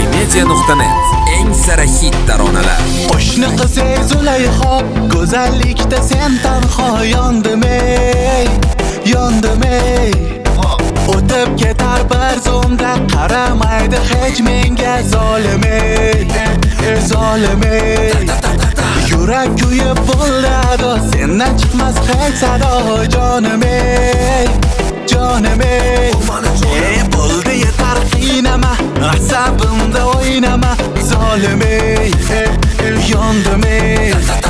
mp3media.net eng sara hit taronalar. Qo'shni qiz Zulayho, go'zallikda sen tanho yondim-ey. O'tib ketar bir zumda, qaramaydi hech menga zolim-ey. Yurak kuyib bo'ladi, sendan chiqmas hech sado, jonim-ey. Bo'ldi yetar qiynama, asabimda o'ynama, zolim-ey. Yondim-ey.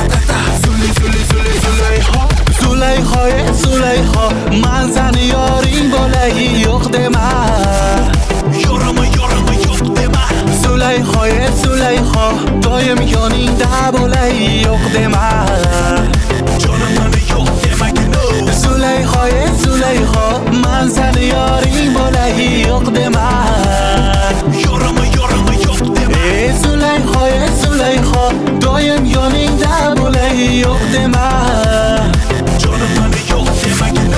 Zulayho, man seni yoring bo'lay, yo'q dema. Yorima, yo'q dema. Zulayho, doim yoningda bo'lay, yo'q dema. Jonimni yo'q demagin. Zulayho, man seni yoring bo'lay, yo'q dema. Yorima, yo'q dema. Zulayho, doim yoningda bo'lay, yo'q dema. Jonimni yo'q demagin.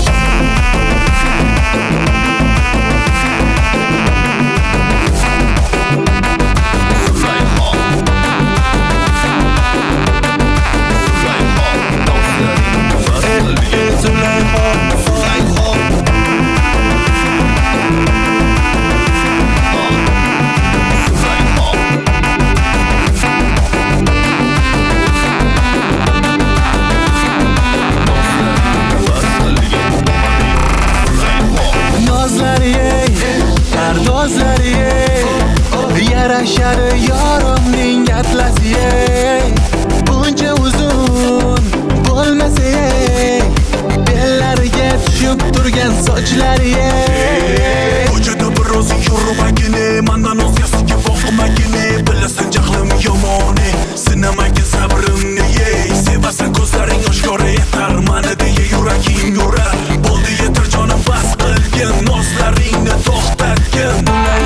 Yarashar yorimning atlasi, buncha uzun bo'lmasa, bellariga tushib turgan sochlari. Ko'chada biroz yurmagin, mendan o'zgasiga boqmagin. Bilasan jahlim yomon, sinamagin sabrimni. Sevasan ko'zlaring oshkora yetar, mani deya yuraging yurar. Bo'ldi yetar jonim bas qilgin, nozlaringni to'xtatgin.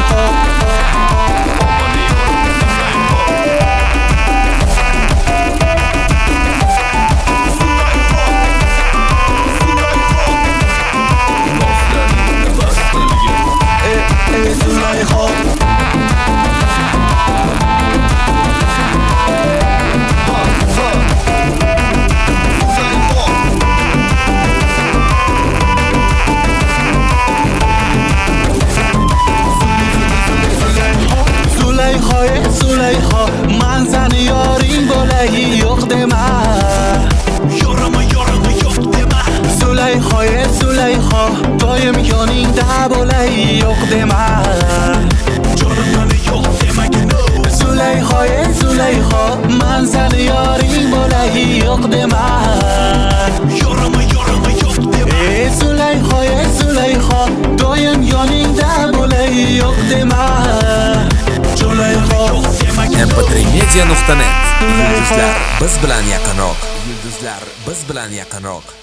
Zulayho, man seni yoring bo'lay, yo'q dema. Yorima, yo'q dema. Zulayho, doim yoningda bo'lay, yo'q dema. Jonimni yo'q demagin. Zulayho, man seni yoring bo'lay, yo'q dema. Yorima, yo'q dema. Zulayho, doim yoningda bo'lay, yo'q dema. mp3media.net Yulduzlar biz bilan yaqinroq.